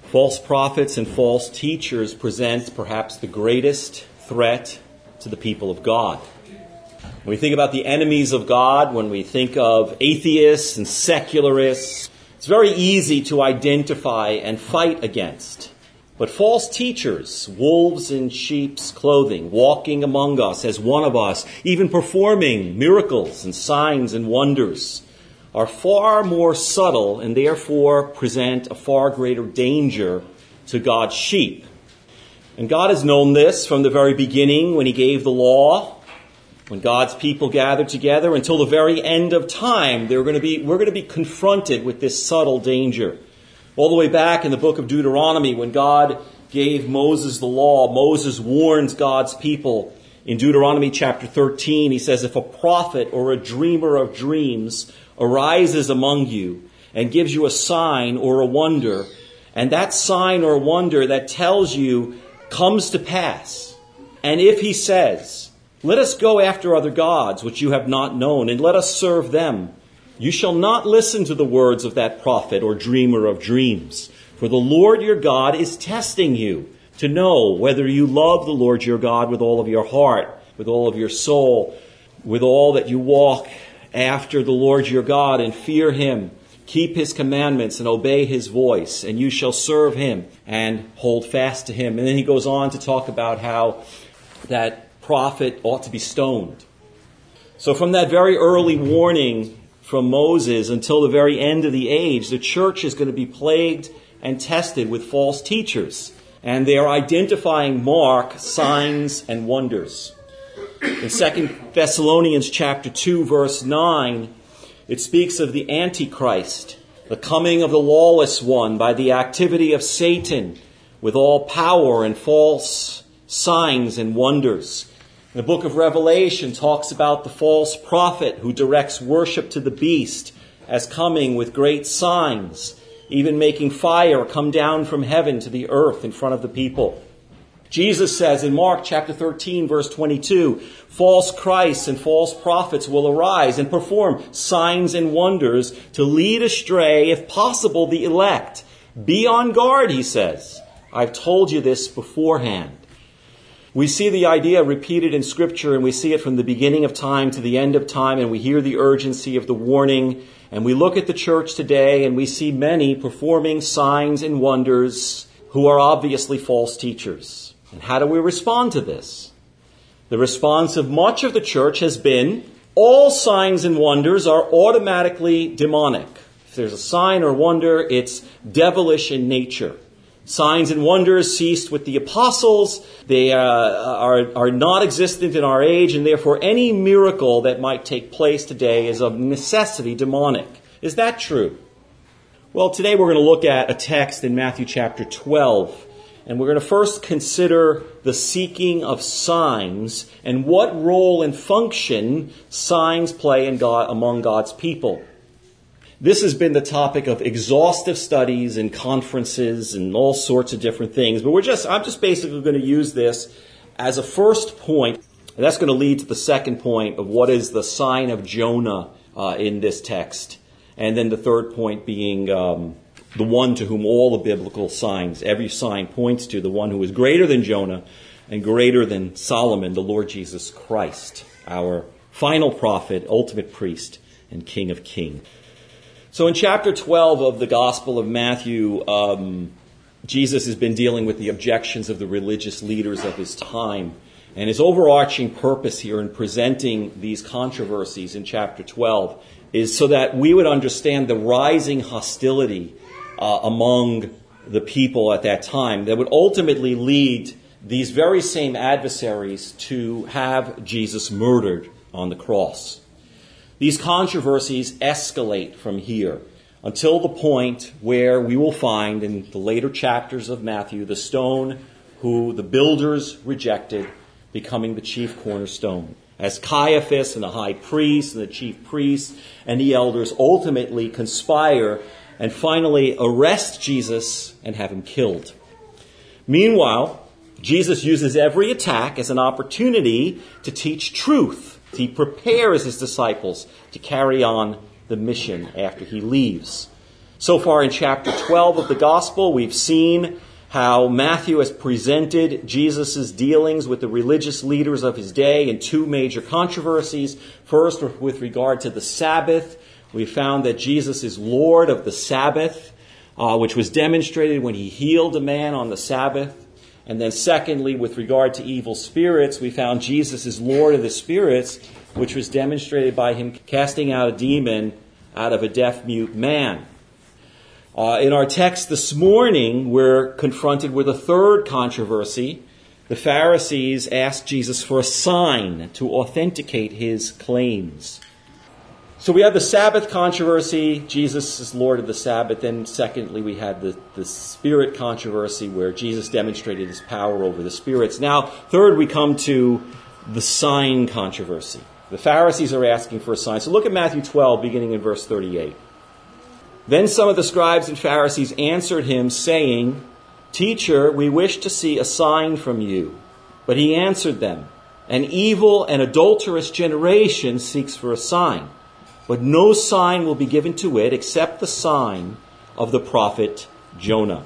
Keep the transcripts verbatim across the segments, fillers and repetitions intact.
False prophets and false teachers present perhaps the greatest threat to the people of God. When we think about the enemies of God, when we think of atheists and secularists, it's very easy to identify and fight against. But false teachers, wolves in sheep's clothing, walking among us as one of us, even performing miracles and signs and wonders, are far more subtle and therefore present a far greater danger to God's sheep. And God has known this from the very beginning when he gave the law, when God's people gathered together, until the very end of time. They're going to be, we're going to be confronted with this subtle danger. All the way back in the book of Deuteronomy, when God gave Moses the law, Moses warns God's people. In Deuteronomy chapter thirteen, he says, if a prophet or a dreamer of dreams arises among you and gives you a sign or a wonder, and that sign or wonder that tells you comes to pass, and if he says, let us go after other gods which you have not known, and let us serve them, you shall not listen to the words of that prophet or dreamer of dreams. For the Lord your God is testing you to know whether you love the Lord your God with all of your heart, with all of your soul, with all that you walk after the Lord your God and fear him, keep his commandments and obey his voice, and you shall serve him and hold fast to him. And then he goes on to talk about how that prophet ought to be stoned. So from that very early warning from Moses until the very end of the age, the church is going to be plagued and tested with false teachers. And they are identifying mark, signs, and wonders. In Second Thessalonians chapter two, verse nine, it speaks of the Antichrist, the coming of the lawless one by the activity of Satan with all power and false signs and wonders. The book of Revelation talks about the false prophet who directs worship to the beast as coming with great signs, even making fire come down from heaven to the earth in front of the people. Jesus says in Mark chapter thirteen, verse twenty-two, false Christs and false prophets will arise and perform signs and wonders to lead astray, if possible, the elect. Be on guard, he says. I've told you this beforehand. We see the idea repeated in Scripture, and we see it from the beginning of time to the end of time, and we hear the urgency of the warning. And we look at the church today, and we see many performing signs and wonders who are obviously false teachers. And how do we respond to this? The response of much of the church has been, all signs and wonders are automatically demonic. If there's a sign or wonder, it's devilish in nature. Signs and wonders ceased with the apostles. They uh, are, are not existent in our age, and therefore any miracle that might take place today is of necessity demonic. Is that true? Well, today we're going to look at a text in Matthew chapter twelve. And we're going to first consider the seeking of signs and what role and function signs play in God, among God's people. This has been the topic of exhaustive studies and conferences and all sorts of different things. But we're just, I'm just basically going to use this as a first point. And that's going to lead to the second point of what is the sign of Jonah uh, in this text. And then the third point being Um, the one to whom all the biblical signs, every sign points to, the one who is greater than Jonah and greater than Solomon, the Lord Jesus Christ, our final prophet, ultimate priest, and King of kings. So in chapter twelve of the Gospel of Matthew, um, Jesus has been dealing with the objections of the religious leaders of his time. And his overarching purpose here in presenting these controversies in chapter twelve is so that we would understand the rising hostility Uh, among the people at that time that would ultimately lead these very same adversaries to have Jesus murdered on the cross. These controversies escalate from here until the point where we will find in the later chapters of Matthew the stone who the builders rejected becoming the chief cornerstone, as Caiaphas and the high priest and the chief priests and the elders ultimately conspire and finally arrest Jesus and have him killed. Meanwhile, Jesus uses every attack as an opportunity to teach truth. He prepares his disciples to carry on the mission after he leaves. So far in chapter twelve of the Gospel, we've seen how Matthew has presented Jesus' dealings with the religious leaders of his day in two major controversies. First, with regard to the Sabbath, we found that Jesus is Lord of the Sabbath, uh, which was demonstrated when he healed a man on the Sabbath. And then secondly, with regard to evil spirits, we found Jesus is Lord of the spirits, which was demonstrated by him casting out a demon out of a deaf-mute man. Uh, in our text this morning, we're confronted with a third controversy. The Pharisees asked Jesus for a sign to authenticate his claims. So we have the Sabbath controversy. Jesus is Lord of the Sabbath. Then secondly, we had the, the spirit controversy where Jesus demonstrated his power over the spirits. Now, third, we come to the sign controversy. The Pharisees are asking for a sign. So look at Matthew twelve, beginning in verse thirty-eight. Then some of the scribes and Pharisees answered him, saying, "Teacher, we wish to see a sign from you." But he answered them, "An evil and adulterous generation seeks for a sign, but no sign will be given to it except the sign of the prophet Jonah."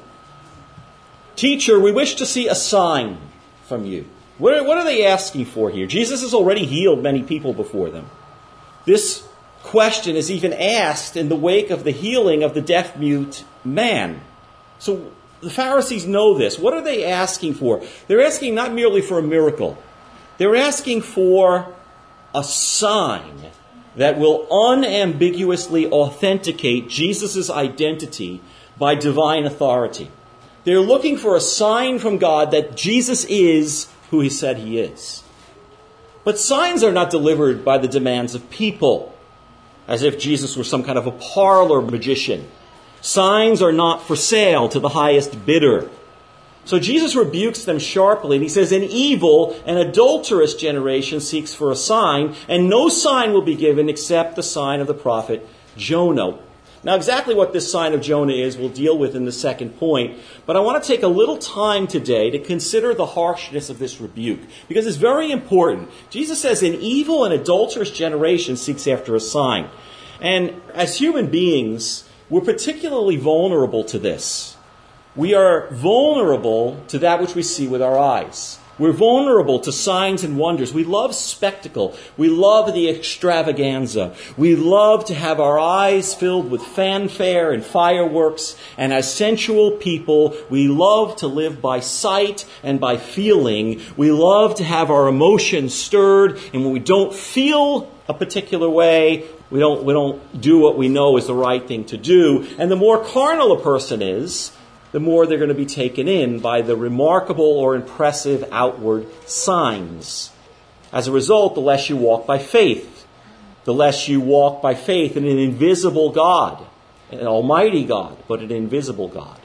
"Teacher, we wish to see a sign from you." What are, what are they asking for here? Jesus has already healed many people before them. This question is even asked in the wake of the healing of the deaf-mute man. So the Pharisees know this. What are they asking for? They're asking not merely for a miracle. They're asking for a sign that will unambiguously authenticate Jesus' identity by divine authority. They're looking for a sign from God that Jesus is who he said he is. But signs are not delivered by the demands of people, as if Jesus were some kind of a parlor magician. Signs are not for sale to the highest bidder. So Jesus rebukes them sharply, and he says, "An evil and adulterous generation seeks for a sign, and no sign will be given except the sign of the prophet Jonah." Now, exactly what this sign of Jonah is, we'll deal with in the second point. But I want to take a little time today to consider the harshness of this rebuke, because it's very important. Jesus says, "An evil and adulterous generation seeks after a sign." And as human beings, we're particularly vulnerable to this. We are vulnerable to that which we see with our eyes. We're vulnerable to signs and wonders. We love spectacle. We love the extravaganza. We love to have our eyes filled with fanfare and fireworks. And as sensual people, we love to live by sight and by feeling. We love to have our emotions stirred. And when we don't feel a particular way, we don't, we don't do what we know is the right thing to do. And the more carnal a person is, the more they're going to be taken in by the remarkable or impressive outward signs. As a result, the less you walk by faith. The less you walk by faith in an invisible God, an almighty God, but an invisible God.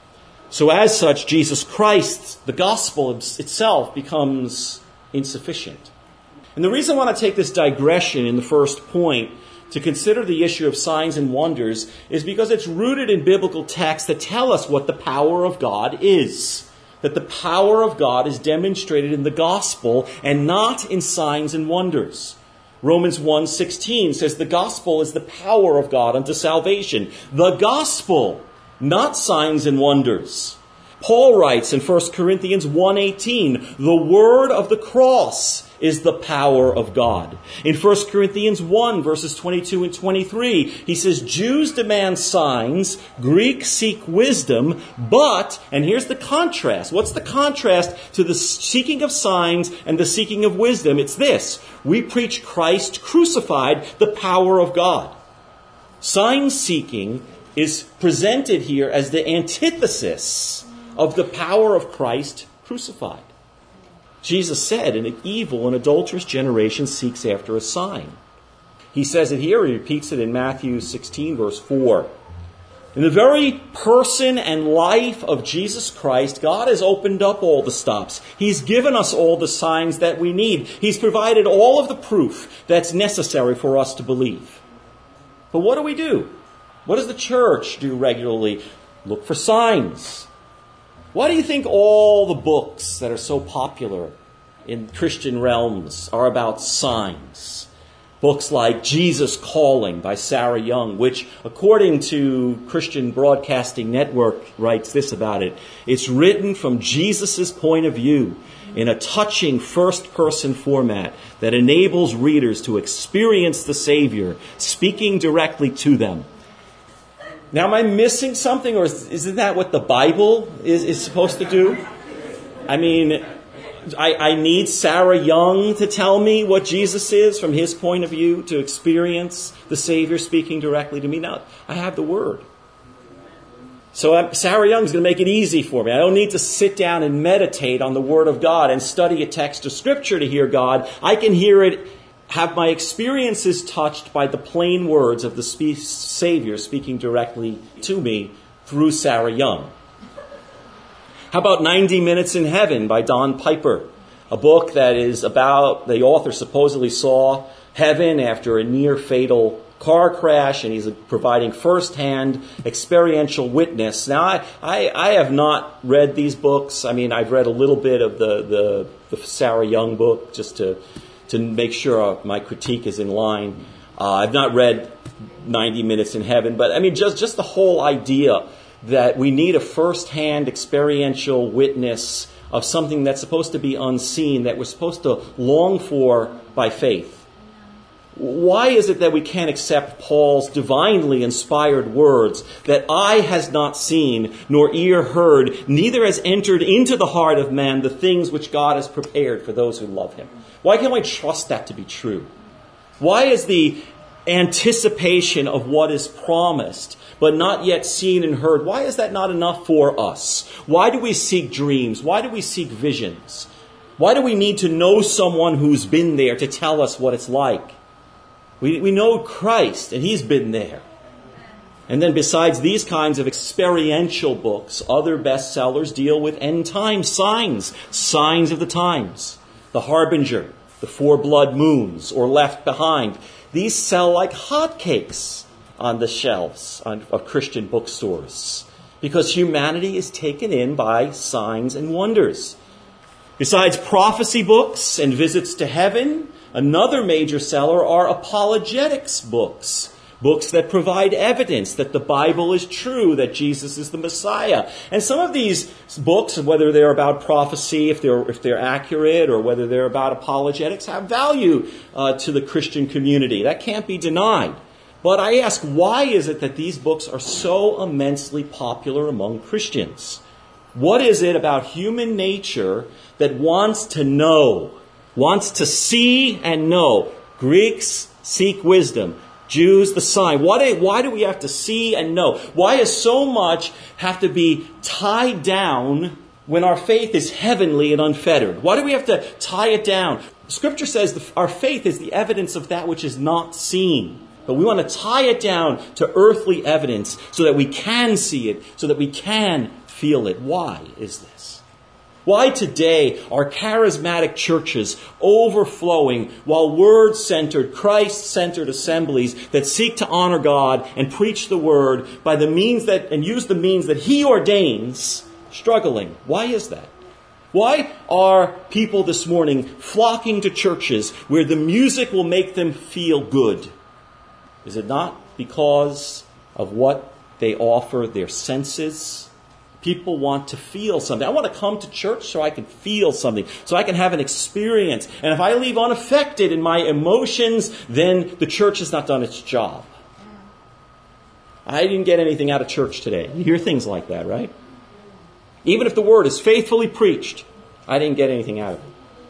So as such, Jesus Christ, the gospel itself, becomes insufficient. And the reason I want to take this digression in the first point to consider the issue of signs and wonders is because it's rooted in biblical texts that tell us what the power of God is. That the power of God is demonstrated in the gospel and not in signs and wonders. Romans one sixteen says the gospel is the power of God unto salvation. The gospel, not signs and wonders. Paul writes in First Corinthians one eighteen, the word of the cross is the power of God. In First Corinthians one, verses twenty-two and twenty-three, he says, Jews demand signs, Greeks seek wisdom, but, and here's the contrast. What's the contrast to the seeking of signs and the seeking of wisdom? It's this. We preach Christ crucified, the power of God. Sign seeking is presented here as the antithesis of the power of Christ crucified. Jesus said, an evil and adulterous generation seeks after a sign. He says it here, he repeats it in Matthew sixteen, verse four. In the very person and life of Jesus Christ, God has opened up all the stops. He's given us all the signs that we need. He's provided all of the proof that's necessary for us to believe. But what do we do? What does the church do regularly? Look for signs. Why do you think all the books that are so popular in Christian realms are about signs? Books like Jesus Calling by Sarah Young, which, according to Christian Broadcasting Network, writes this about it. It's written from Jesus' point of view in a touching first-person format that enables readers to experience the Savior speaking directly to them. Now, am I missing something, or is, isn't that what the Bible is, is supposed to do? I mean, I, I need Sarah Young to tell me what Jesus is from his point of view, to experience the Savior speaking directly to me. Now, I have the Word. So I'm, Sarah Young's going to make it easy for me. I don't need to sit down and meditate on the Word of God and study a text of Scripture to hear God. I can hear it, have my experiences touched by the plain words of the spe- Savior speaking directly to me through Sarah Young. How about ninety minutes in Heaven by Don Piper, a book that is about, the author supposedly saw heaven after a near-fatal car crash, and he's providing first-hand experiential witness. Now, I, I, I have not read these books. I mean, I've read a little bit of the, the, the Sarah Young book just to, to make sure my critique is in line. Uh, I've not read ninety minutes in Heaven, but I mean, just, just the whole idea that we need a first-hand experiential witness of something that's supposed to be unseen, that we're supposed to long for by faith. Why is it that we can't accept Paul's divinely inspired words that eye has not seen, nor ear heard, neither has entered into the heart of man the things which God has prepared for those who love him? Why can't we trust that to be true? Why is the anticipation of what is promised but not yet seen and heard, why is that not enough for us? Why do we seek dreams? Why do we seek visions? Why do we need to know someone who's been there to tell us what it's like? We, we know Christ, and he's been there. And then besides these kinds of experiential books, other bestsellers deal with end time signs, signs of the times. The Harbinger, The Four Blood Moons, or Left Behind. These sell like hotcakes on the shelves of Christian bookstores, because humanity is taken in by signs and wonders. Besides prophecy books and visits to heaven, another major seller are apologetics books. Books that provide evidence that the Bible is true, that Jesus is the Messiah. And some of these books, whether they're about prophecy, if they're if they're accurate, or whether they're about apologetics, have value uh, to the Christian community. That can't be denied. But I ask, why is it that these books are so immensely popular among Christians? What is it about human nature that wants to know, wants to see and know? Greeks seek wisdom. Jews, the sign. Why do, why do we have to see and know? Why does so much have to be tied down when our faith is heavenly and unfettered? Why do we have to tie it down? Scripture says the, our faith is the evidence of that which is not seen. But we want to tie it down to earthly evidence so that we can see it, so that we can feel it. Why is this? Why today are charismatic churches overflowing while word-centered, Christ-centered assemblies that seek to honor God and preach the word by the means that, and use the means that he ordains, struggling? Why is that? Why are people this morning flocking to churches where the music will make them feel good? Is it not because of what they offer their senses? People want to feel something. I want to come to church so I can feel something, so I can have an experience. And if I leave unaffected in my emotions, then the church has not done its job. I didn't get anything out of church today. You hear things like that, right? Even if the word is faithfully preached, I didn't get anything out of it.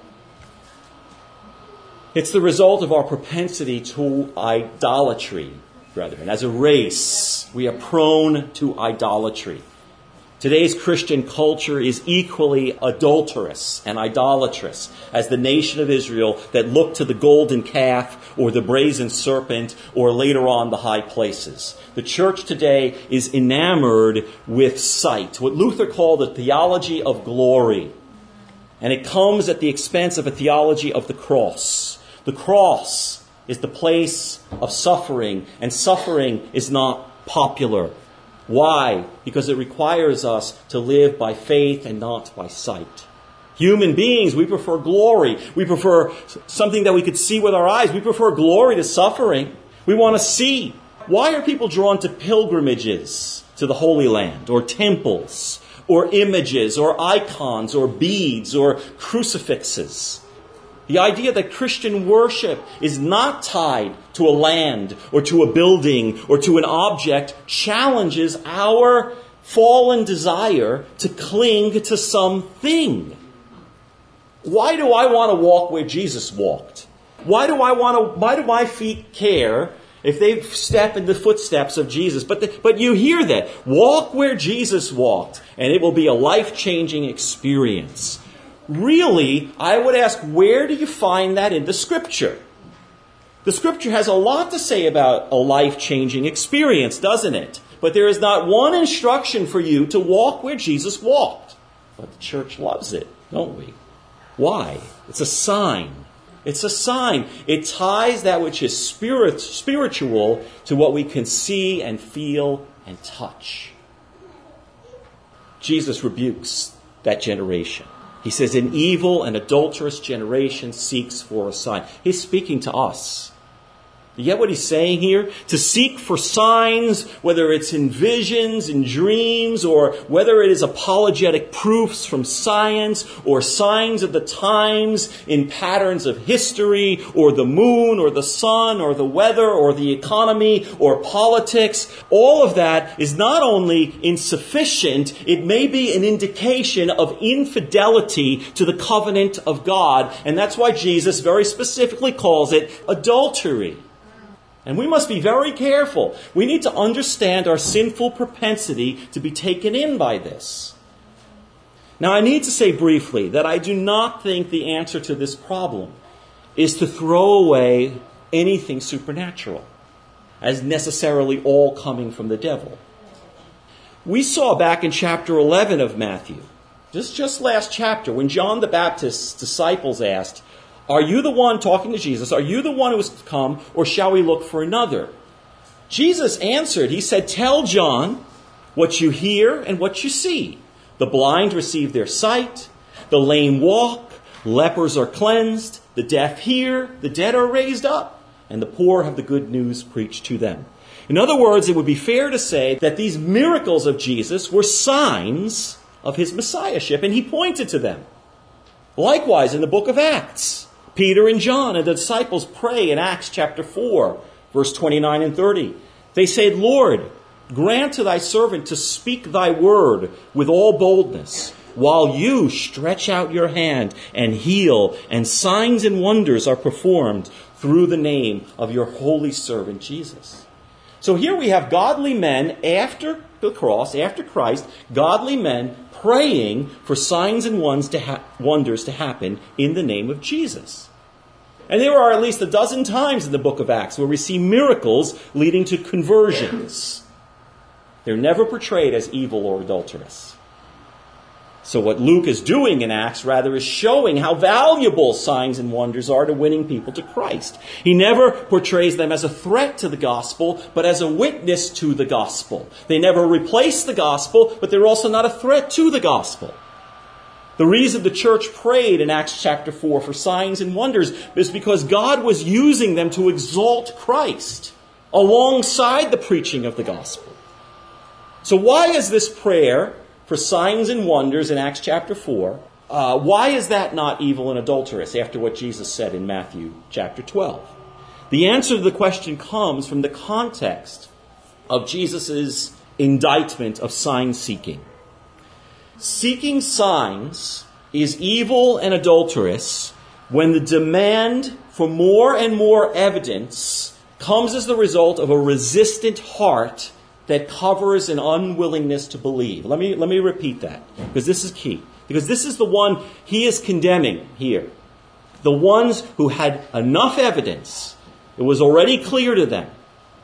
It's the result of our propensity to idolatry, brethren. As a race, we are prone to idolatry. Today's Christian culture is equally adulterous and idolatrous as the nation of Israel that looked to the golden calf or the brazen serpent or later on the high places. The church today is enamored with sight, what Luther called the theology of glory. And it comes at the expense of a theology of the cross. The cross is the place of suffering, and suffering is not popular. Why? Because it requires us to live by faith and not by sight. Human beings, we prefer glory. We prefer something that we could see with our eyes. We prefer glory to suffering. We want to see. Why are people drawn to pilgrimages to the Holy Land, or temples, or images, or icons, or beads, or crucifixes? The idea that Christian worship is not tied to a land, or to a building, or to an object challenges our fallen desire to cling to something. Why do I want to walk where Jesus walked? Why do I want to? Why do my feet care if they step in the footsteps of Jesus? But the, but you hear that. Walk where Jesus walked, and it will be a life-changing experience. Really, I would ask, where do you find that in the Scripture? The Scripture has a lot to say about a life-changing experience, doesn't it? But there is not one instruction for you to walk where Jesus walked. But the church loves it, don't we? Why? It's a sign. It's a sign. It ties that which is spirit, spiritual to what we can see and feel and touch. Jesus rebukes that generation. He says, an evil and adulterous generation seeks for a sign. He's speaking to us. You get what he's saying here? To seek for signs, whether it's in visions, in dreams, or whether it is apologetic proofs from science, or signs of the times in patterns of history, or the moon, or the sun, or the weather, or the economy, or politics. All of that is not only insufficient, it may be an indication of infidelity to the covenant of God. And that's why Jesus very specifically calls it adultery. And we must be very careful. We need to understand our sinful propensity to be taken in by this. Now, I need to say briefly that I do not think the answer to this problem is to throw away anything supernatural as necessarily all coming from the devil. We saw back in chapter eleven of Matthew, just, just last chapter, when John the Baptist's disciples asked, are you the one, talking to Jesus, are you the one who has come, or shall we look for another? Jesus answered, he said, tell John what you hear and what you see. The blind receive their sight, the lame walk, lepers are cleansed, the deaf hear, the dead are raised up, and the poor have the good news preached to them. In other words, it would be fair to say that these miracles of Jesus were signs of his messiahship, and he pointed to them. Likewise, in the book of Acts, Peter and John and the disciples pray in Acts chapter four, verse twenty-nine and thirty. They say, Lord, grant to thy servant to speak thy word with all boldness, while you stretch out your hand and heal, and signs and wonders are performed through the name of your holy servant Jesus. So here we have godly men after the cross, after Christ, godly men praying for signs and wonders to happen in the name of Jesus. And there are at least a dozen times in the book of Acts where we see miracles leading to conversions. They're never portrayed as evil or adulterous. So what Luke is doing in Acts, rather, is showing how valuable signs and wonders are to winning people to Christ. He never portrays them as a threat to the gospel, but as a witness to the gospel. They never replace the gospel, but they're also not a threat to the gospel. The reason the church prayed in Acts chapter four for signs and wonders is because God was using them to exalt Christ alongside the preaching of the gospel. So why is this prayer for signs and wonders in Acts chapter four, uh, why is that not evil and adulterous after what Jesus said in Matthew chapter twelve? The answer to the question comes from the context of Jesus' indictment of sign seeking. Seeking signs is evil and adulterous when the demand for more and more evidence comes as the result of a resistant heart that covers an unwillingness to believe. Let me, let me repeat that, because this is key. Because this is the one he is condemning here. The ones who had enough evidence, it was already clear to them.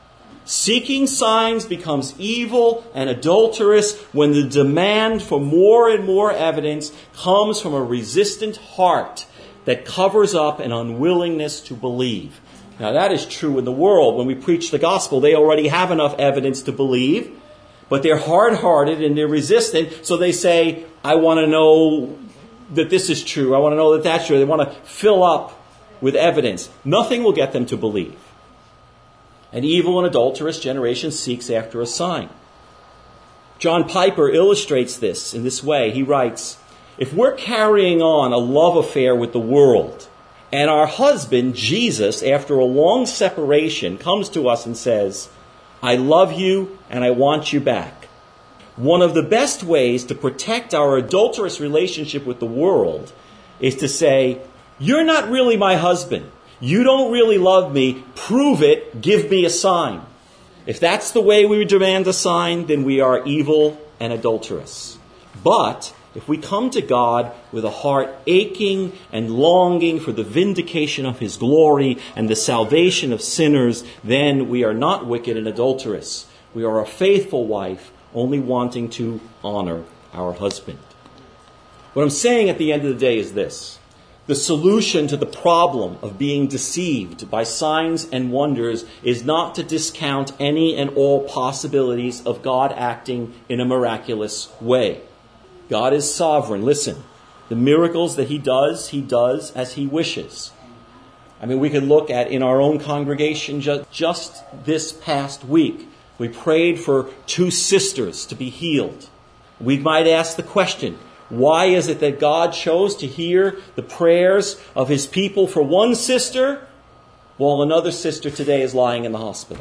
Seeking signs becomes evil and adulterous when the demand for more and more evidence comes from a resistant heart that covers up an unwillingness to believe. Now that is true in the world. When we preach the gospel, they already have enough evidence to believe, but they're hard-hearted and they're resistant, so they say, I want to know that this is true. I want to know that that's true. They want to fill up with evidence. Nothing will get them to believe. An evil and adulterous generation seeks after a sign. John Piper illustrates this in this way. He writes, if we're carrying on a love affair with the world, and our husband, Jesus, after a long separation, comes to us and says, I love you and I want you back. One of the best ways to protect our adulterous relationship with the world is to say, you're not really my husband. You don't really love me. Prove it. Give me a sign. If that's the way we demand a sign, then we are evil and adulterous. But if we come to God with a heart aching and longing for the vindication of His glory and the salvation of sinners, then we are not wicked and adulterous. We are a faithful wife, only wanting to honor our husband. What I'm saying at the end of the day is this. The solution to the problem of being deceived by signs and wonders is not to discount any and all possibilities of God acting in a miraculous way. God is sovereign. Listen, the miracles that He does, He does as He wishes. I mean, we could look at in our own congregation just, just this past week. We prayed for two sisters to be healed. We might ask the question, why is it that God chose to hear the prayers of His people for one sister while another sister today is lying in the hospital?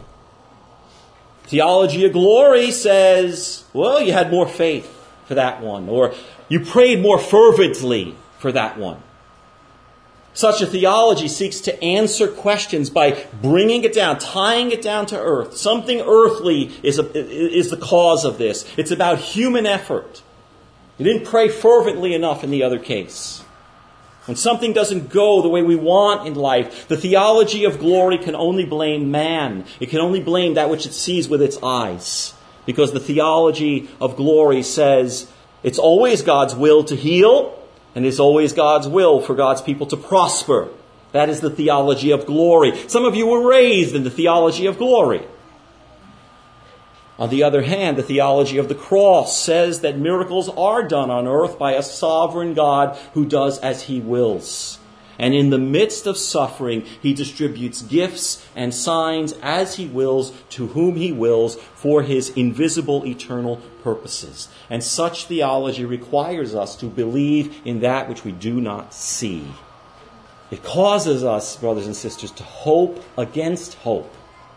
Theology of Glory says, well, you had more faith for that one, or you prayed more fervently for that one. Such a theology seeks to answer questions by bringing it down, tying it down to earth. Something earthly is, a, is the cause of this. It's about human effort. You didn't pray fervently enough in the other case. When something doesn't go the way we want in life, the theology of glory can only blame man. It can only blame that which it sees with its eyes. Because the theology of glory says it's always God's will to heal, and it's always God's will for God's people to prosper. That is the theology of glory. Some of you were raised in the theology of glory. On the other hand, the theology of the cross says that miracles are done on earth by a sovereign God who does as He wills. And in the midst of suffering, He distributes gifts and signs as He wills to whom He wills for His invisible eternal purposes. And such theology requires us to believe in that which we do not see. It causes us, brothers and sisters, to hope against hope.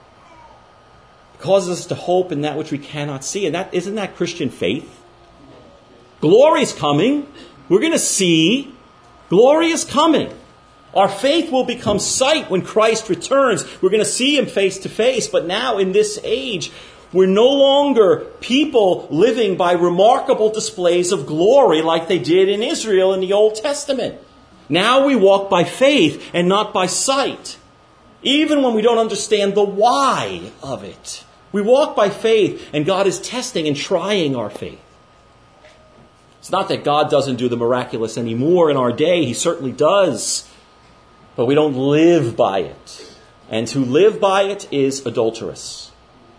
Causes us to hope in that which we cannot see. And that isn't that Christian faith? Glory's coming. We're going to see. Glory is coming. Our faith will become sight when Christ returns. We're going to see Him face to face. But now in this age, we're no longer people living by remarkable displays of glory like they did in Israel in the Old Testament. Now we walk by faith and not by sight. Even when we don't understand the why of it. We walk by faith, and God is testing and trying our faith. It's not that God doesn't do the miraculous anymore in our day. He certainly does. But we don't live by it. And to live by it is adulterous.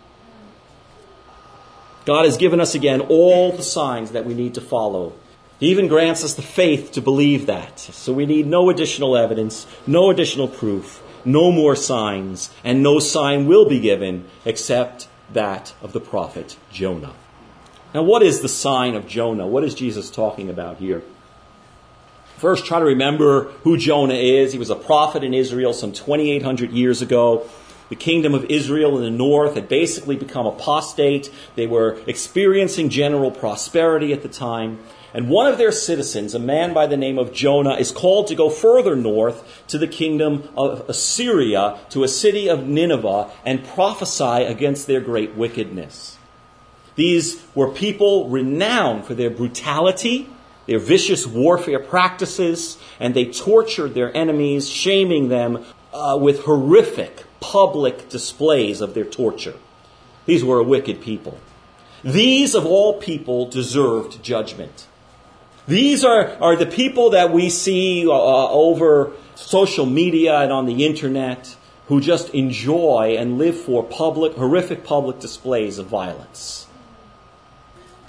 God has given us again all the signs that we need to follow. He even grants us the faith to believe that. So we need no additional evidence, no additional proof. No more signs, and no sign will be given except that of the prophet Jonah. Now, what is the sign of Jonah? What is Jesus talking about here? First, try to remember who Jonah is. He was a prophet in Israel some twenty-eight hundred years ago. The kingdom of Israel in the north had basically become apostate. They were experiencing general prosperity at the time. And one of their citizens, a man by the name of Jonah, is called to go further north to the kingdom of Assyria, to a city of Nineveh, and prophesy against their great wickedness. These were people renowned for their brutality, their vicious warfare practices, and they tortured their enemies, shaming them uh, with horrific public displays of their torture. These were a wicked people. These, of all people, deserved judgment. These are, are the people that we see uh, over social media and on the internet who just enjoy and live for public, horrific public displays of violence.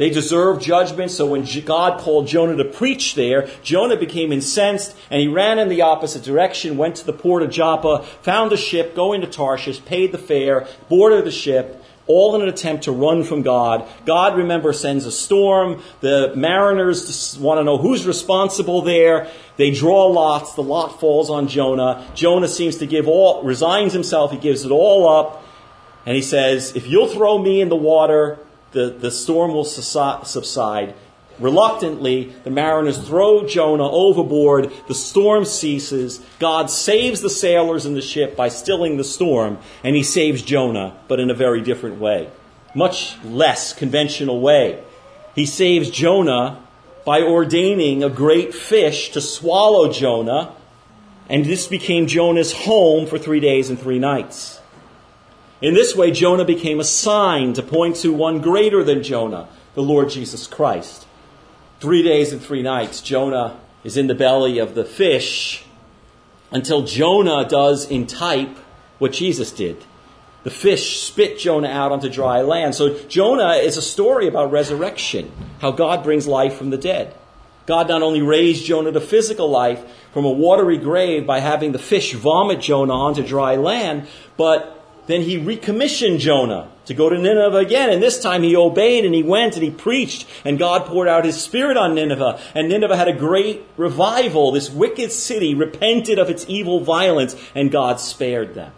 They deserved judgment, so when God called Jonah to preach there, Jonah became incensed, and he ran in the opposite direction, went to the port of Joppa, found a ship, going to Tarshish, paid the fare, boarded the ship, all in an attempt to run from God. God, remember, sends a storm. The mariners want to know who's responsible there. They draw lots. The lot falls on Jonah. Jonah seems to give all, resigns himself. He gives it all up. And he says, if you'll throw me in the water, the, the storm will subside. Reluctantly, the mariners throw Jonah overboard. The storm ceases. God saves the sailors in the ship by stilling the storm. And he saves Jonah, but in a very different way. Much less conventional way. He saves Jonah by ordaining a great fish to swallow Jonah. And this became Jonah's home for three days and three nights. In this way, Jonah became a sign to point to one greater than Jonah, the Lord Jesus Christ. Three days and three nights, Jonah is in the belly of the fish until Jonah does in type what Jesus did. The fish spit Jonah out onto dry land. So Jonah is a story about resurrection, how God brings life from the dead. God not only raised Jonah to physical life from a watery grave by having the fish vomit Jonah onto dry land, but then he recommissioned Jonah to go to Nineveh again. And this time he obeyed and he went and he preached. And God poured out his Spirit on Nineveh. And Nineveh had a great revival. This wicked city repented of its evil violence and God spared them.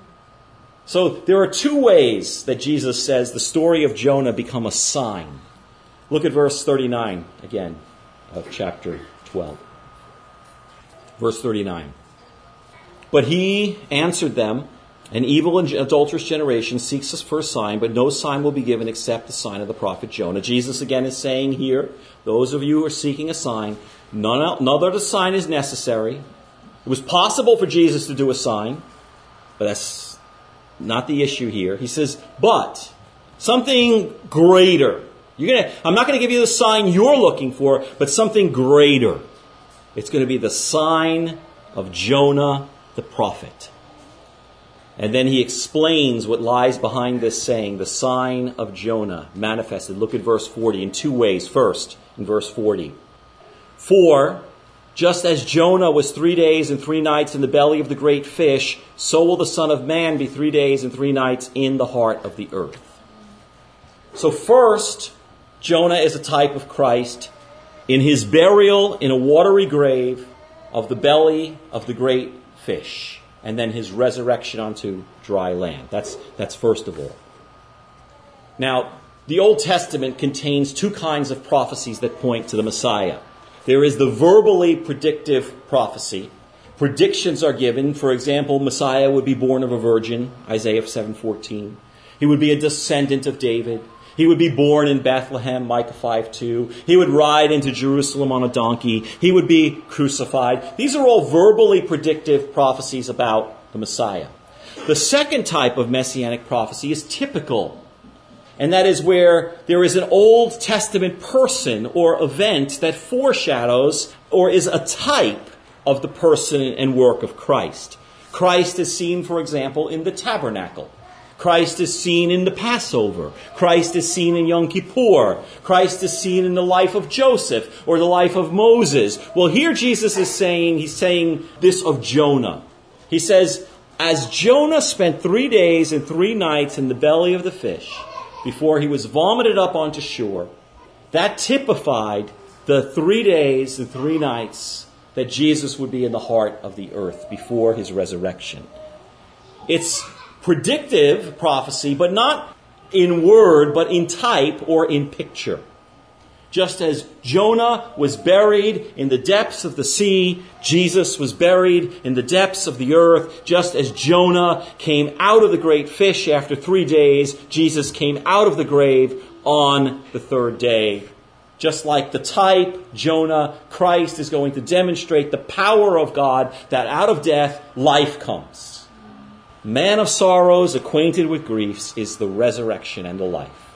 So there are two ways that Jesus says the story of Jonah become a sign. Look at verse thirty-nine again of chapter twelve. Verse thirty-nine. But he answered them, an evil and adulterous generation seeks us for a sign, but no sign will be given except the sign of the prophet Jonah. Jesus again is saying here, those of you who are seeking a sign, none, none other sign is necessary. It was possible for Jesus to do a sign, but that's not the issue here. He says, but something greater. You're gonna, I'm not going to give you the sign you're looking for, but something greater. It's going to be the sign of Jonah the prophet. And then he explains what lies behind this saying, the sign of Jonah manifested. Look at verse forty in two ways. First, in verse forty. For, just as Jonah was three days and three nights in the belly of the great fish, so will the Son of Man be three days and three nights in the heart of the earth. So first, Jonah is a type of Christ in his burial in a watery grave of the belly of the great fish. And then his resurrection onto dry land. That's, that's first of all. Now, the Old Testament contains two kinds of prophecies that point to the Messiah. There is the verbally predictive prophecy. Predictions are given. For example, Messiah would be born of a virgin, Isaiah seven fourteen. He would be a descendant of David. He would be born in Bethlehem, Micah five two. He would ride into Jerusalem on a donkey. He would be crucified. These are all verbally predictive prophecies about the Messiah. The second type of messianic prophecy is typical. And that is where there is an Old Testament person or event that foreshadows or is a type of the person and work of Christ. Christ is seen, for example, in the tabernacle. Christ is seen in the Passover. Christ is seen in Yom Kippur. Christ is seen in the life of Joseph or the life of Moses. Well, here Jesus is saying, he's saying this of Jonah. He says, as Jonah spent three days and three nights in the belly of the fish before he was vomited up onto shore, that typified the three days and three nights that Jesus would be in the heart of the earth before his resurrection. It's predictive prophecy, but not in word, but in type or in picture. Just as Jonah was buried in the depths of the sea, Jesus was buried in the depths of the earth. Just as Jonah came out of the great fish after three days, Jesus came out of the grave on the third day. Just like the type, Jonah, Christ is going to demonstrate the power of God that out of death, life comes. Man of sorrows, acquainted with griefs, is the resurrection and the life.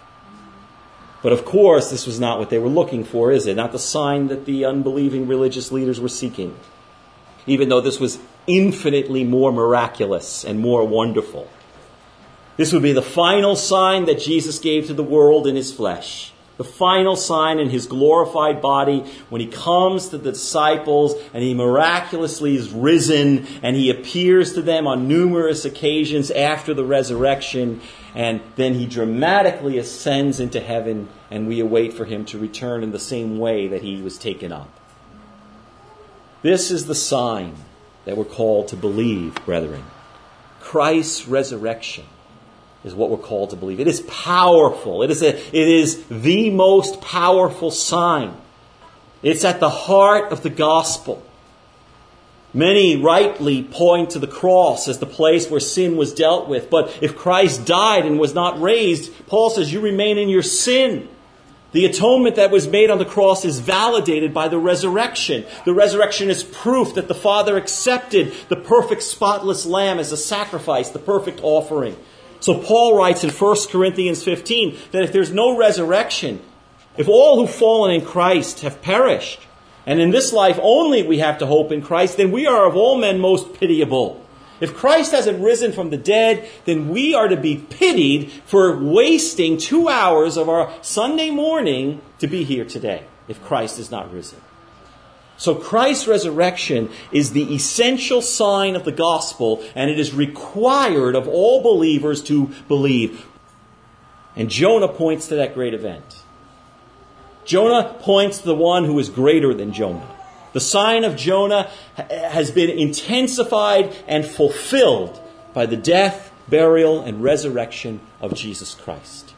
But of course, this was not what they were looking for, is it? Not the sign that the unbelieving religious leaders were seeking. Even though this was infinitely more miraculous and more wonderful. This would be the final sign that Jesus gave to the world in his flesh. The final sign in his glorified body when he comes to the disciples and he miraculously is risen and he appears to them on numerous occasions after the resurrection, and then he dramatically ascends into heaven and we await for him to return in the same way that he was taken up. This is the sign that we're called to believe, brethren. Christ's resurrection is what we're called to believe. It is powerful. It is, a, it is the most powerful sign. It's at the heart of the gospel. Many rightly point to the cross as the place where sin was dealt with. But if Christ died and was not raised, Paul says you remain in your sin. The atonement that was made on the cross is validated by the resurrection. The resurrection is proof that the Father accepted the perfect spotless lamb as a sacrifice, the perfect offering. So Paul writes in First Corinthians fifteen that if there's no resurrection, if all who've fallen in Christ have perished, and in this life only we have to hope in Christ, then we are of all men most pitiable. If Christ hasn't risen from the dead, then we are to be pitied for wasting two hours of our Sunday morning to be here today, if Christ is not risen. So Christ's resurrection is the essential sign of the gospel, and it is required of all believers to believe. And Jonah points to that great event. Jonah points to the one who is greater than Jonah. The sign of Jonah has been intensified and fulfilled by the death, burial, and resurrection of Jesus Christ.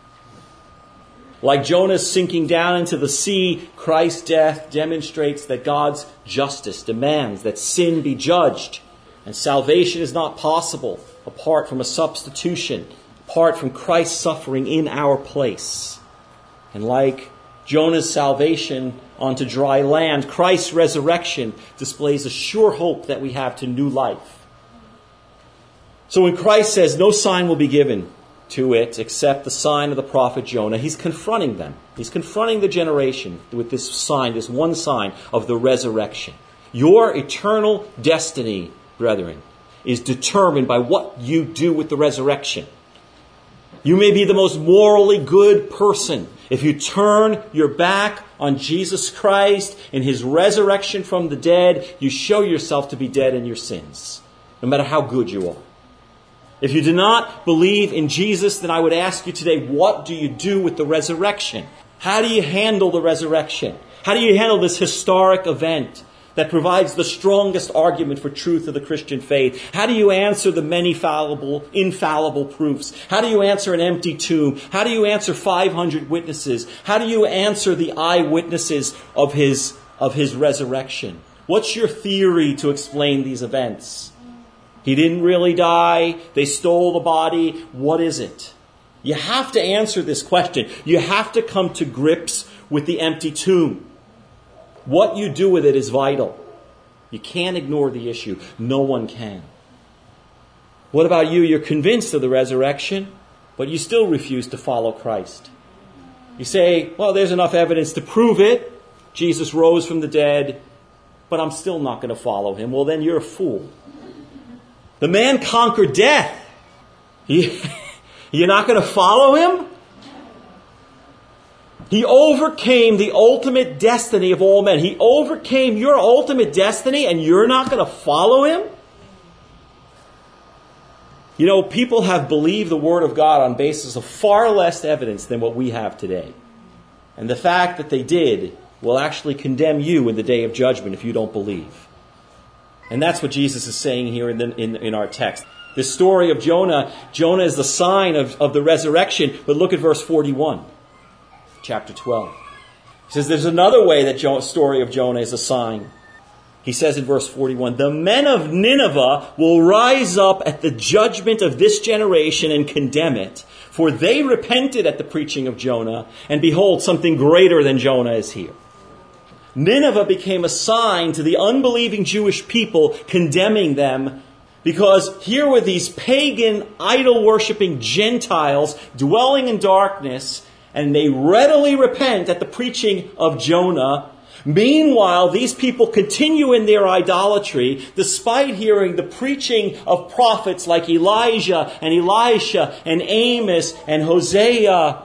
Like Jonah's sinking down into the sea, Christ's death demonstrates that God's justice demands that sin be judged, and salvation is not possible apart from a substitution, apart from Christ's suffering in our place. And like Jonah's salvation onto dry land, Christ's resurrection displays a sure hope that we have to new life. So when Christ says no sign will be given to it except the sign of the prophet Jonah, he's confronting them. He's confronting the generation with this sign, this one sign of the resurrection. Your eternal destiny, brethren, is determined by what you do with the resurrection. You may be the most morally good person. If you turn your back on Jesus Christ and his resurrection from the dead, you show yourself to be dead in your sins, no matter how good you are. If you do not believe in Jesus, then I would ask you today, what do you do with the resurrection? How do you handle the resurrection? How do you handle this historic event that provides the strongest argument for truth of the Christian faith? How do you answer the many fallible, infallible proofs? How do you answer an empty tomb? How do you answer five hundred witnesses? How do you answer the eyewitnesses of his, of his resurrection? What's your theory to explain these events? He didn't really die. They stole the body. What is it? You have to answer this question. You have to come to grips with the empty tomb. What you do with it is vital. You can't ignore the issue. No one can. What about you? You're convinced of the resurrection, but you still refuse to follow Christ. You say, well, there's enough evidence to prove it. Jesus rose from the dead, but I'm still not going to follow him. Well, then you're a fool. The man conquered death. He, you're not going to follow him? He overcame the ultimate destiny of all men. He overcame your ultimate destiny, and you're not going to follow him? You know, people have believed the Word of God on basis of far less evidence than what we have today. And the fact that they did will actually condemn you in the day of judgment if you don't believe. And that's what Jesus is saying here in, the, in, in our text. This story of Jonah, Jonah is the sign of, of the resurrection. But look at verse forty-one. Chapter twelve. He says there's another way that the story of Jonah is a sign. He says in verse forty-one, the men of Nineveh will rise up at the judgment of this generation and condemn it. For they repented at the preaching of Jonah, and behold, something greater than Jonah is here. Nineveh became a sign to the unbelieving Jewish people, condemning them, because here were these pagan, idol-worshipping Gentiles dwelling in darkness, and they readily repent at the preaching of Jonah. Meanwhile, these people continue in their idolatry, despite hearing the preaching of prophets like Elijah and Elisha and Amos and Hosea.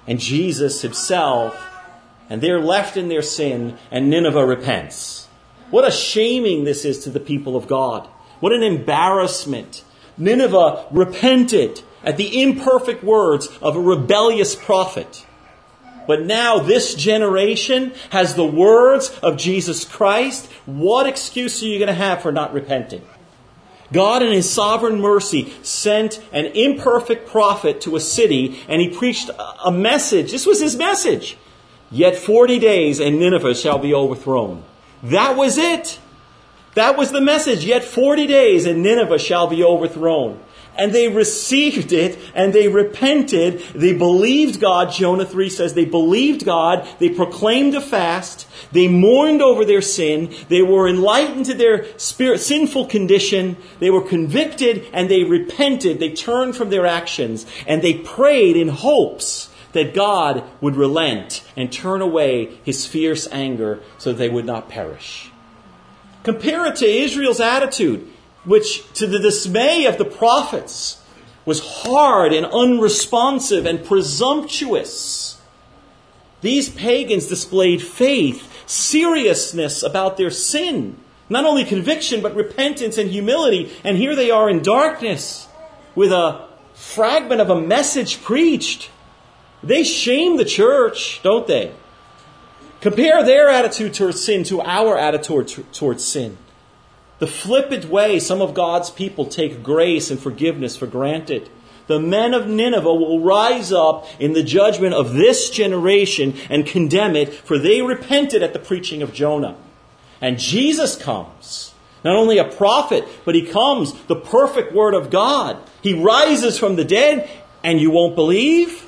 and Jesus himself, and they're left in their sin, and Nineveh repents. What a shaming this is to the people of God. What an embarrassment. Nineveh repented at the imperfect words of a rebellious prophet. But now this generation has the words of Jesus Christ. What excuse are you going to have for not repenting? God in his sovereign mercy sent an imperfect prophet to a city, and he preached a message. This was his message. Yet forty days and Nineveh shall be overthrown. That was it. That was the message. Yet forty days and Nineveh shall be overthrown. And they received it, and they repented. They believed God. Jonah three says they believed God. They proclaimed a fast. They mourned over their sin. They were enlightened to their spirit, sinful condition. They were convicted, and they repented. They turned from their actions, and they prayed in hopes that God would relent and turn away his fierce anger so that they would not perish. Compare it to Israel's attitude, which, to the dismay of the prophets, was hard and unresponsive and presumptuous. These pagans displayed faith, seriousness about their sin, not only conviction, but repentance and humility. And here they are in darkness with a fragment of a message preached. They shame the church, don't they? Compare their attitude towards sin to our attitude towards sin. The flippant way some of God's people take grace and forgiveness for granted. The men of Nineveh will rise up in the judgment of this generation and condemn it, for they repented at the preaching of Jonah. And Jesus comes, not only a prophet, but he comes, the perfect word of God. He rises from the dead, and you won't believe?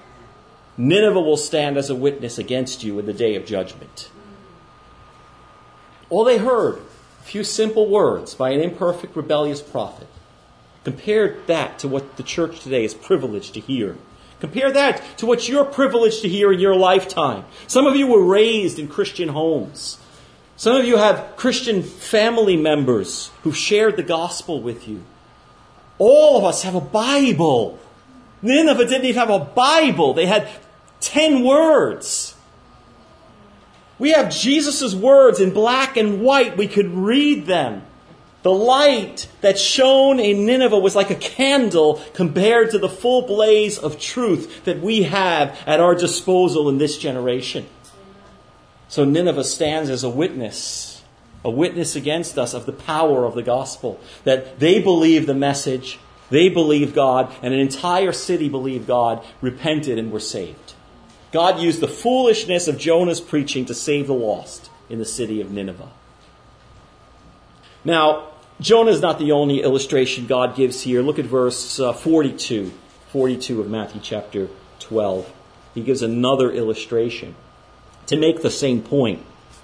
Nineveh will stand as a witness against you in the day of judgment. All they heard, a few simple words by an imperfect, rebellious prophet. Compare that to what the church today is privileged to hear. Compare that to what you're privileged to hear in your lifetime. Some of you were raised in Christian homes. Some of you have Christian family members who've shared the gospel with you. All of us have a Bible. Nineveh didn't even have a Bible. They had ten words. We have Jesus' words in black and white. We could read them. The light that shone in Nineveh was like a candle compared to the full blaze of truth that we have at our disposal in this generation. So Nineveh stands as a witness, a witness against us of the power of the gospel, that they believed the message, they believed God, and an entire city believed God, repented, and were saved. God used the foolishness of Jonah's preaching to save the lost in the city of Nineveh. Now, Jonah is not the only illustration God gives here. Look at verse uh, forty-two, forty-two of Matthew chapter twelve. He gives another illustration to make the same point.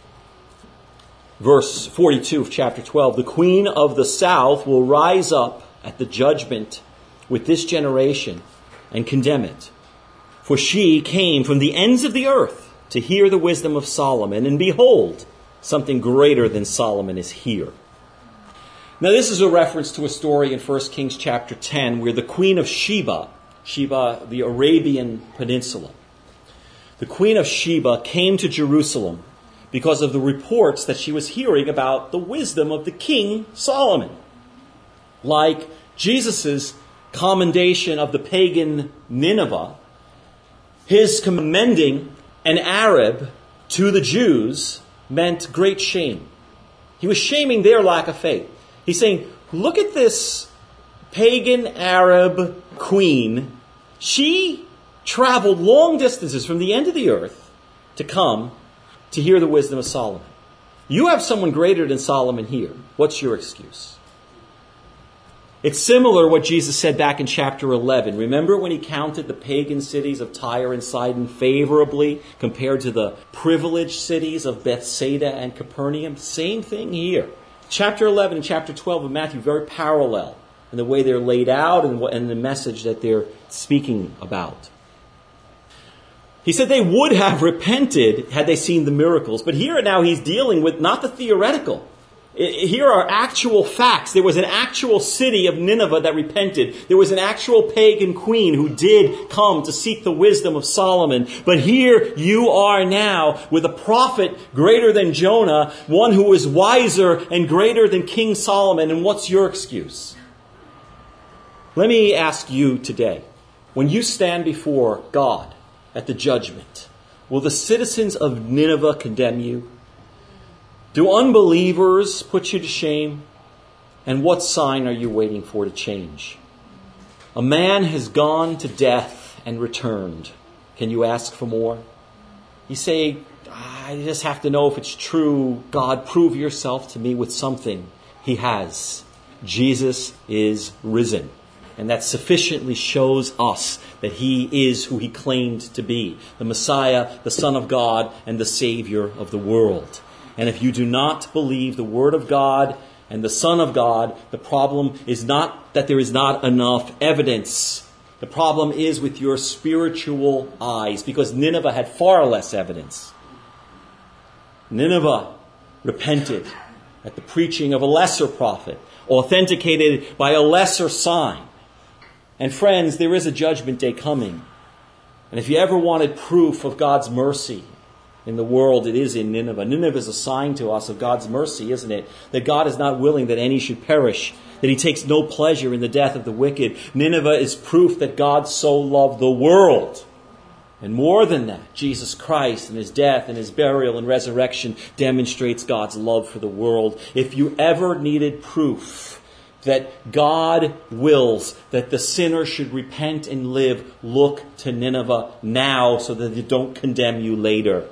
Verse forty-two of chapter twelve, the queen of the south will rise up at the judgment with this generation and condemn it. For she came from the ends of the earth to hear the wisdom of Solomon, and behold, something greater than Solomon is here. Now this is a reference to a story in First Kings chapter ten where the queen of Sheba, Sheba, the Arabian Peninsula, the queen of Sheba came to Jerusalem because of the reports that she was hearing about the wisdom of the king Solomon. Like Jesus' commendation of the pagan Nineveh, his commending an Arab to the Jews meant great shame. He was shaming their lack of faith. He's saying, look at this pagan Arab queen. She traveled long distances from the end of the earth to come to hear the wisdom of Solomon. You have someone greater than Solomon here. What's your excuse? It's similar to what Jesus said back in chapter eleven. Remember when he counted the pagan cities of Tyre and Sidon favorably compared to the privileged cities of Bethsaida and Capernaum? Same thing here. Chapter eleven and chapter twelve of Matthew, very parallel in the way they're laid out and, and the message that they're speaking about. He said they would have repented had they seen the miracles. But here now he's dealing with not the theoretical. Here are actual facts. There was an actual city of Nineveh that repented. There was an actual pagan queen who did come to seek the wisdom of Solomon. But here you are now with a prophet greater than Jonah, one who is wiser and greater than King Solomon. And what's your excuse? Let me ask you today, when you stand before God at the judgment, will the citizens of Nineveh condemn you? Do unbelievers put you to shame? And what sign are you waiting for to change? A man has gone to death and returned. Can you ask for more? You say, I just have to know if it's true. God, prove yourself to me with something. He has. Jesus is risen. And that sufficiently shows us that He is who He claimed to be. The Messiah, the Son of God, and the Savior of the world. And if you do not believe the Word of God and the Son of God, the problem is not that there is not enough evidence. The problem is with your spiritual eyes, because Nineveh had far less evidence. Nineveh repented at the preaching of a lesser prophet, authenticated by a lesser sign. And friends, there is a judgment day coming. And if you ever wanted proof of God's mercy in the world, it is in Nineveh. Nineveh is a sign to us of God's mercy, isn't it? That God is not willing that any should perish, that He takes no pleasure in the death of the wicked. Nineveh is proof that God so loved the world. And more than that, Jesus Christ and His death and His burial and resurrection demonstrates God's love for the world. If you ever needed proof that God wills that the sinner should repent and live, look to Nineveh now so that they don't condemn you later.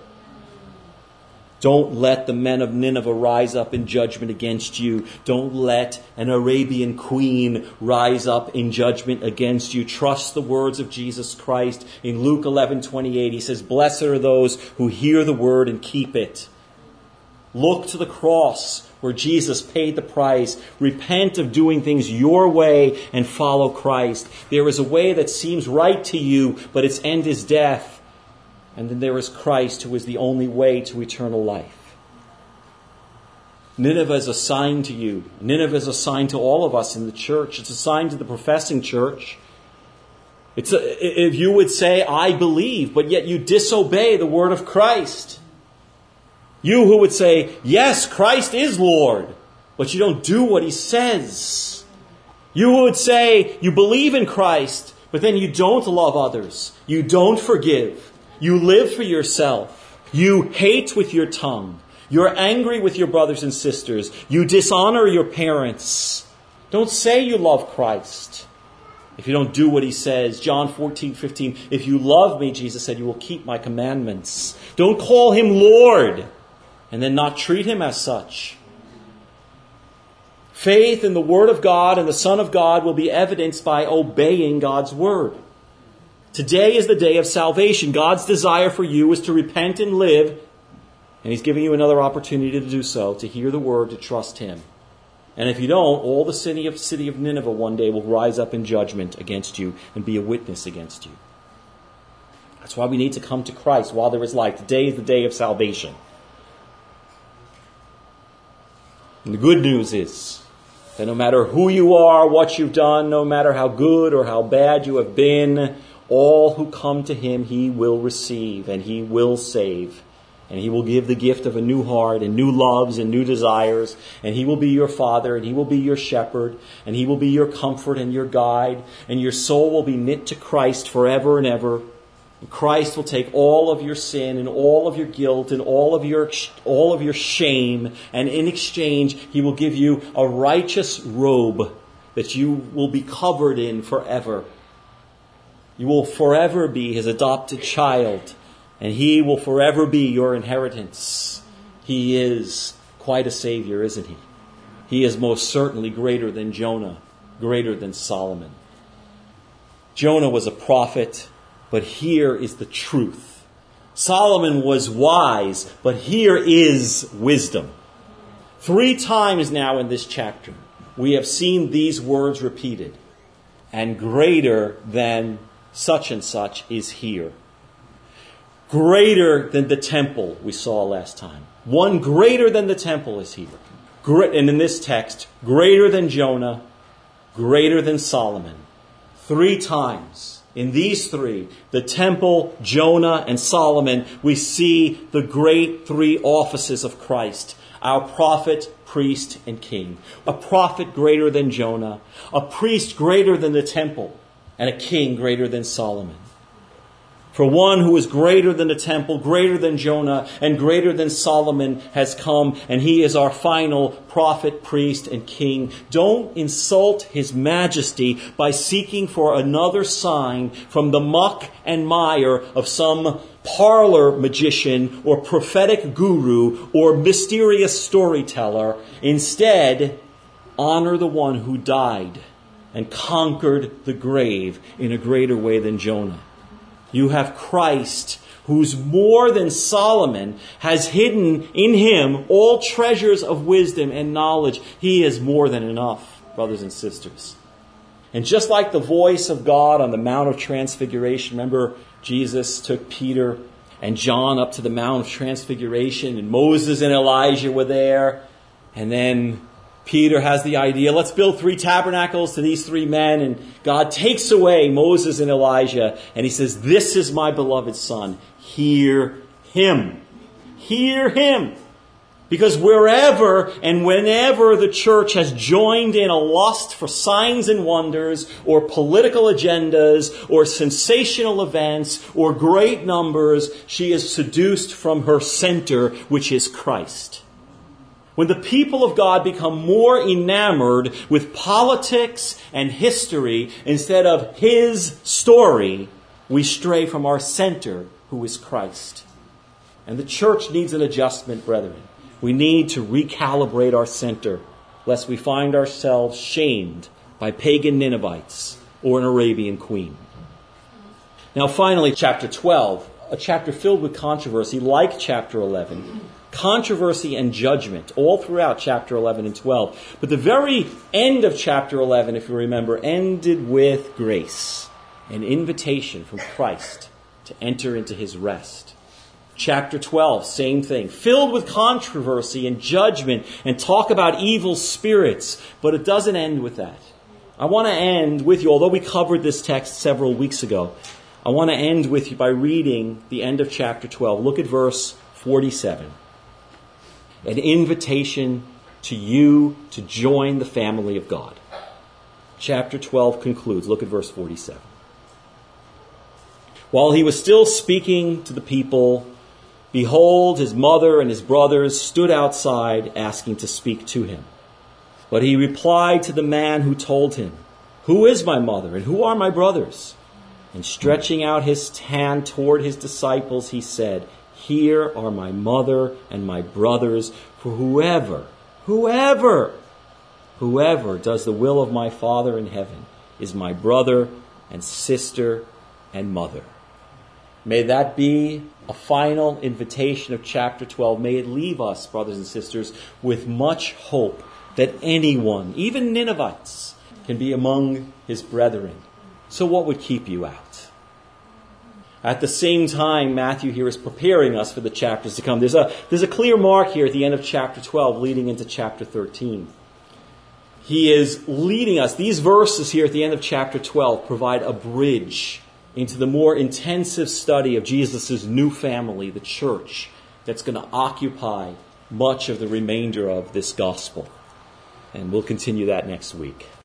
Don't let the men of Nineveh rise up in judgment against you. Don't let an Arabian queen rise up in judgment against you. Trust the words of Jesus Christ. In Luke eleven twenty-eight, He says, "Blessed are those who hear the word and keep it." Look to the cross where Jesus paid the price. Repent of doing things your way and follow Christ. There is a way that seems right to you, but its end is death. And then there is Christ, who is the only way to eternal life. Nineveh is a sign to you. Nineveh is a sign to all of us in the church. It's a sign to the professing church. It's a, if you would say, I believe, but yet you disobey the word of Christ. You who would say, yes, Christ is Lord, but you don't do what He says. You who would say, you believe in Christ, but then you don't love others. You don't forgive. You live for yourself. You hate with your tongue. You're angry with your brothers and sisters. You dishonor your parents. Don't say you love Christ if you don't do what He says. John fourteen fifteen, if you love me, Jesus said, you will keep my commandments. Don't call Him Lord and then not treat Him as such. Faith in the Word of God and the Son of God will be evidenced by obeying God's Word. Today is the day of salvation. God's desire for you is to repent and live, and He's giving you another opportunity to do so, to hear the Word, to trust Him. And if you don't, all the city of, city of Nineveh one day will rise up in judgment against you and be a witness against you. That's why we need to come to Christ while there is life. Today is the day of salvation. And the good news is that no matter who you are, what you've done, no matter how good or how bad you have been, all who come to Him He will receive and He will save. And He will give the gift of a new heart and new loves and new desires. And He will be your Father and He will be your shepherd. And He will be your comfort and your guide. And your soul will be knit to Christ forever and ever. And Christ will take all of your sin and all of your guilt and all of your, all of your shame. And in exchange, He will give you a righteous robe that you will be covered in forever. You will forever be His adopted child, and He will forever be your inheritance. He is quite a Savior, isn't He? He is most certainly greater than Jonah, greater than Solomon. Jonah was a prophet, but here is the truth. Solomon was wise, but here is wisdom. Three times now in this chapter, we have seen these words repeated. And greater than such and such is here. Greater than the temple we saw last time. One greater than the temple is here. Great, and in this text, greater than Jonah, greater than Solomon. Three times. In these three, the temple, Jonah, and Solomon, we see the great three offices of Christ. Our prophet, priest, and king. A prophet greater than Jonah. A priest greater than the temple. And a king greater than Solomon. For one who is greater than the temple, greater than Jonah, and greater than Solomon has come, and he is our final prophet, priest, and king. Don't insult his majesty by seeking for another sign from the muck and mire of some parlor magician or prophetic guru or mysterious storyteller. Instead, honor the one who died and conquered the grave in a greater way than Jonah. You have Christ, who's more than Solomon, has hidden in him all treasures of wisdom and knowledge. He is more than enough, brothers and sisters. And just like the voice of God on the Mount of Transfiguration, remember Jesus took Peter and John up to the Mount of Transfiguration, and Moses and Elijah were there. And then Peter has the idea, let's build three tabernacles to these three men. And God takes away Moses and Elijah. And he says, this is my beloved son. Hear him. Hear him. Because wherever and whenever the church has joined in a lust for signs and wonders, or political agendas, or sensational events, or great numbers, she is seduced from her center, which is Christ. When the people of God become more enamored with politics and history instead of His story, we stray from our center, who is Christ. And the church needs an adjustment, brethren. We need to recalibrate our center, lest we find ourselves shamed by pagan Ninevites or an Arabian queen. Now finally, chapter twelve, a chapter filled with controversy, like chapter eleven. Controversy and judgment all throughout chapter eleven and twelve. But the very end of chapter eleven, if you remember, ended with grace. An invitation from Christ to enter into His rest. Chapter twelve, same thing. Filled with controversy and judgment and talk about evil spirits. But it doesn't end with that. I want to end with you, although we covered this text several weeks ago, I want to end with you by reading the end of chapter twelve. Look at verse forty-seven. An invitation to you to join the family of God. Chapter twelve concludes. Look at verse forty-seven. While he was still speaking to the people, behold, his mother and his brothers stood outside asking to speak to him. But he replied to the man who told him, who is my mother and who are my brothers? And stretching out his hand toward his disciples, he said, here are my mother and my brothers, for whoever, whoever, whoever does the will of my Father in heaven is my brother and sister and mother. May that be a final invitation of chapter twelve. May it leave us, brothers and sisters, with much hope that anyone, even Ninevites, can be among his brethren. So what would keep you out? At the same time, Matthew here is preparing us for the chapters to come. There's a, there's a clear mark here at the end of chapter twelve leading into chapter thirteen. He is leading us. These verses here at the end of chapter twelve provide a bridge into the more intensive study of Jesus' new family, the church, that's going to occupy much of the remainder of this gospel. And we'll continue that next week.